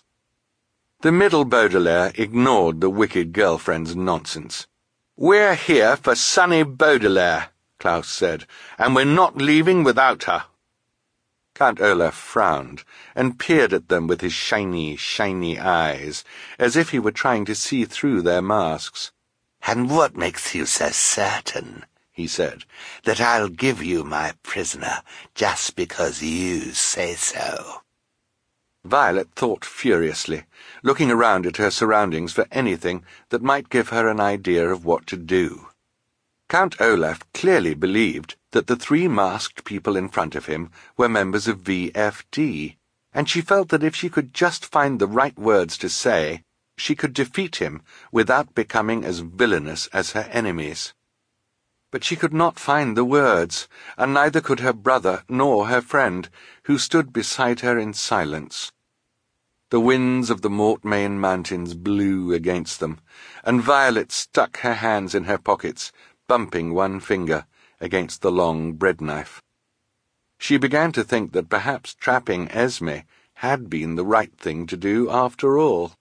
The middle Baudelaire ignored the wicked girlfriend's nonsense. "We're here for Sunny Baudelaire," Klaus said, "and we're not leaving without her." Count Olaf frowned and peered at them with his shiny, shiny eyes, as if he were trying to see through their masks. "And what makes you so certain," he said, "that I'll give you my prisoner just because you say so?" Violet thought furiously, looking around at her surroundings for anything that might give her an idea of what to do. Count Olaf clearly believed that the three masked people in front of him were members of V F D, and she felt that if she could just find the right words to say, she could defeat him without becoming as villainous as her enemies. But she could not find the words, and neither could her brother nor her friend, who stood beside her in silence. The winds of the Mortmain Mountains blew against them, and Violet stuck her hands in her pockets, bumping one finger against the long bread-knife. She began to think that perhaps trapping Esme had been the right thing to do after all.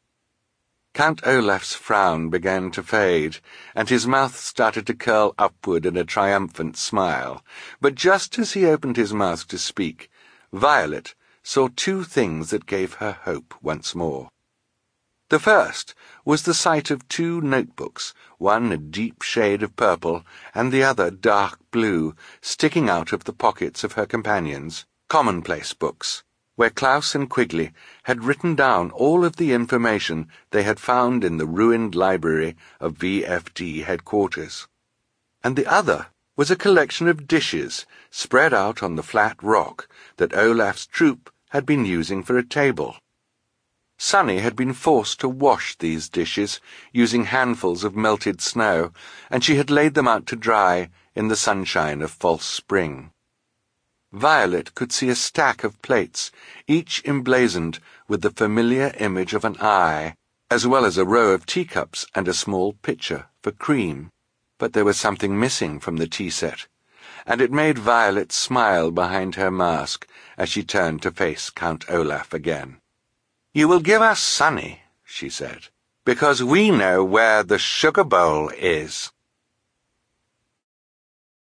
Count Olaf's frown began to fade, and his mouth started to curl upward in a triumphant smile, but just as he opened his mouth to speak, Violet saw two things that gave her hope once more. The first was the sight of two notebooks, one a deep shade of purple and the other dark blue, sticking out of the pockets of her companions, commonplace books, where Klaus and Quigley had written down all of the information they had found in the ruined library of V F D headquarters. And the other was a collection of dishes spread out on the flat rock that Olaf's troop had been using for a table. Sunny had been forced to wash these dishes using handfuls of melted snow, and she had laid them out to dry in the sunshine of false spring. Violet could see a stack of plates, each emblazoned with the familiar image of an eye, as well as a row of teacups and a small pitcher for cream. But there was something missing from the tea set, and it made Violet smile behind her mask as she turned to face Count Olaf again. "You will give us Sunny," she said, "because we know where the sugar bowl is."